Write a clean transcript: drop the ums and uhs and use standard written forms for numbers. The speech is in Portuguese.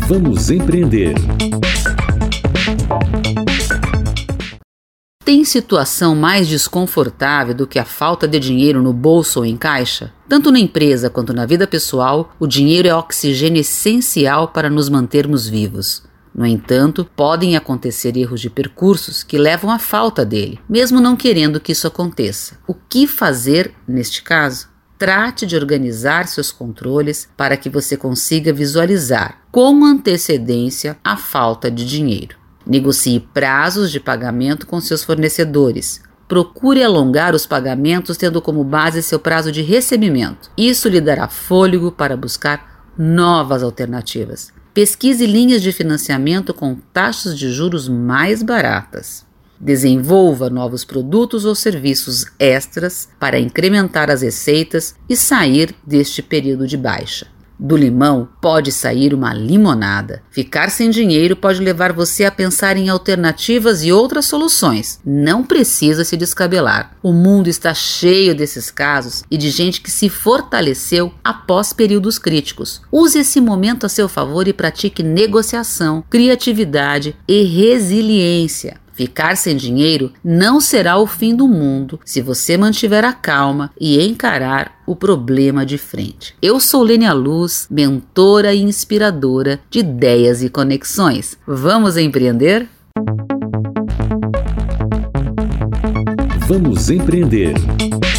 Vamos empreender. Tem situação mais desconfortável do que a falta de dinheiro no bolso ou em caixa? Tanto na empresa quanto na vida pessoal, o dinheiro é oxigênio essencial para nos mantermos vivos. No entanto, podem acontecer erros de percursos que levam à falta dele, mesmo não querendo que isso aconteça. O que fazer neste caso? Trate de organizar seus controles para que você consiga visualizar com antecedência a falta de dinheiro. Negocie prazos de pagamento com seus fornecedores. Procure alongar os pagamentos tendo como base seu prazo de recebimento. Isso lhe dará fôlego para buscar novas alternativas. Pesquise linhas de financiamento com taxas de juros mais baratas. Desenvolva novos produtos ou serviços extras para incrementar as receitas e sair deste período de baixa. Do limão pode sair uma limonada. Ficar sem dinheiro pode levar você a pensar em alternativas e outras soluções. Não precisa se descabelar. O mundo está cheio desses casos e de gente que se fortaleceu após períodos críticos. Use esse momento a seu favor e pratique negociação, criatividade e resiliência. Ficar sem dinheiro não será o fim do mundo se você mantiver a calma e encarar o problema de frente. Eu sou Lênia Luz, mentora e inspiradora de ideias e conexões. Vamos empreender? Vamos empreender.